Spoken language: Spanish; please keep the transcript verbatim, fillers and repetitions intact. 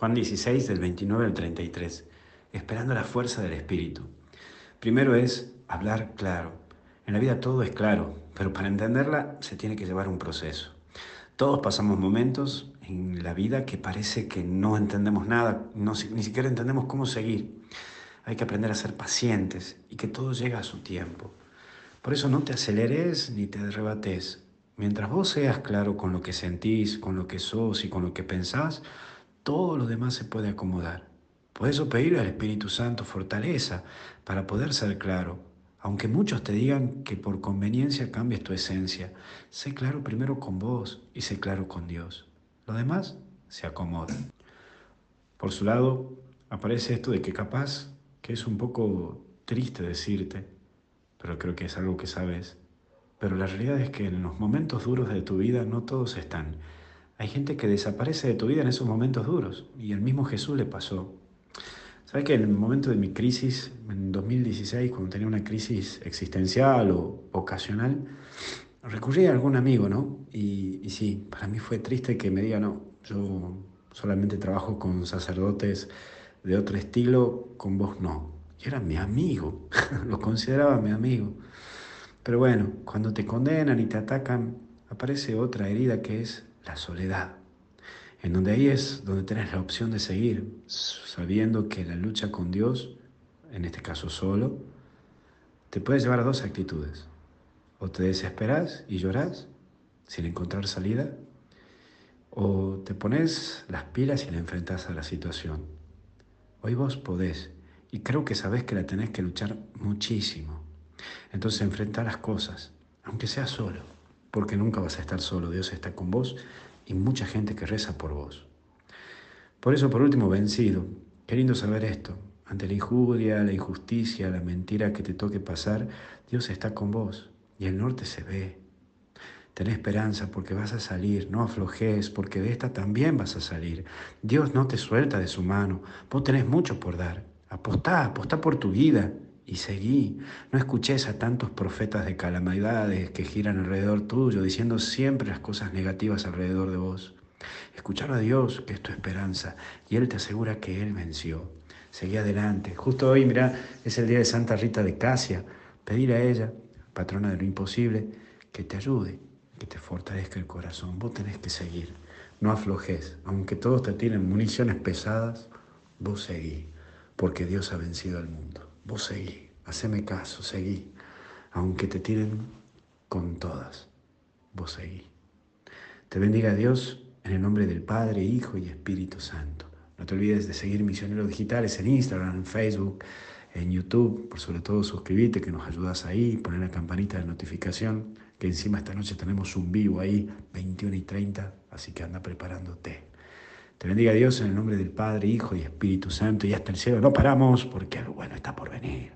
Juan dieciséis, del veintinueve al treinta y tres. Esperando la fuerza del Espíritu. Primero es hablar claro. En la vida todo es claro, pero para entenderla se tiene que llevar un proceso. Todos pasamos momentos en la vida que parece que no entendemos nada, no, ni siquiera entendemos cómo seguir. Hay que aprender a ser pacientes y que todo llega a su tiempo. Por eso no te aceleres ni te arrebates. Mientras vos seas claro con lo que sentís, con lo que sos y con lo que pensás, todo lo demás se puede acomodar. Por eso pedir al Espíritu Santo fortaleza para poder ser claro. Aunque muchos te digan que por conveniencia cambies tu esencia, sé claro primero con vos y sé claro con Dios. Lo demás se acomoda. Por su lado, aparece esto de que capaz que es un poco triste decirte, pero creo que es algo que sabes. Pero la realidad es que en los momentos duros de tu vida no todos están. Hay gente que desaparece de tu vida en esos momentos duros y al mismo Jesús le pasó. ¿Sabes que en el momento de mi crisis, en dos mil dieciséis, cuando tenía una crisis existencial o ocasional, recurrí a algún amigo, ¿no? Y, y sí, para mí fue triste que me diga, no, yo solamente trabajo con sacerdotes de otro estilo, con vos no. Y era mi amigo, lo consideraba mi amigo. Pero bueno, cuando te condenan y te atacan, aparece otra herida que es la soledad, en donde ahí es donde tenés la opción de seguir, sabiendo que la lucha con Dios, en este caso solo, te puede llevar a dos actitudes. O te desesperás y llorás sin encontrar salida, o te pones las pilas y la enfrentás a la situación. Hoy vos podés, y creo que sabés que la tenés que luchar muchísimo. Entonces enfrenta las cosas, aunque sea solo, porque nunca vas a estar solo, Dios está con vos y mucha gente que reza por vos. Por eso, por último, vencido, queriendo saber esto, ante la injuria, la injusticia, la mentira que te toque pasar, Dios está con vos y el norte se ve. Ten esperanza porque vas a salir, no aflojes porque de esta también vas a salir. Dios no te suelta de su mano, vos tenés mucho por dar. Apostá, apostá por tu vida y seguí. No escuches a tantos profetas de calamidades que giran alrededor tuyo, diciendo siempre las cosas negativas alrededor de vos. Escuchar a Dios, que es tu esperanza, y Él te asegura que Él venció. Seguí adelante. Justo hoy, mirá, es el día de Santa Rita de Casia. Pedir a ella, patrona de lo imposible, que te ayude, que te fortalezca el corazón. Vos tenés que seguir, no aflojes. Aunque todos te tienen municiones pesadas, vos seguí, porque Dios ha vencido al mundo. Vos seguí, haceme caso, seguí. Aunque te tiren con todas, vos seguí. Te bendiga Dios en el nombre del Padre, Hijo y Espíritu Santo. No te olvides de seguir Misioneros Digitales en Instagram, en Facebook, en YouTube. Por sobre todo suscribirte, que nos ayudas ahí, poner la campanita de notificación, que encima esta noche tenemos un vivo ahí, veintiuna y treinta, así que anda preparándote. Te bendiga Dios en el nombre del Padre, Hijo y Espíritu Santo, y hasta el cielo no paramos, porque algo bueno está por venir.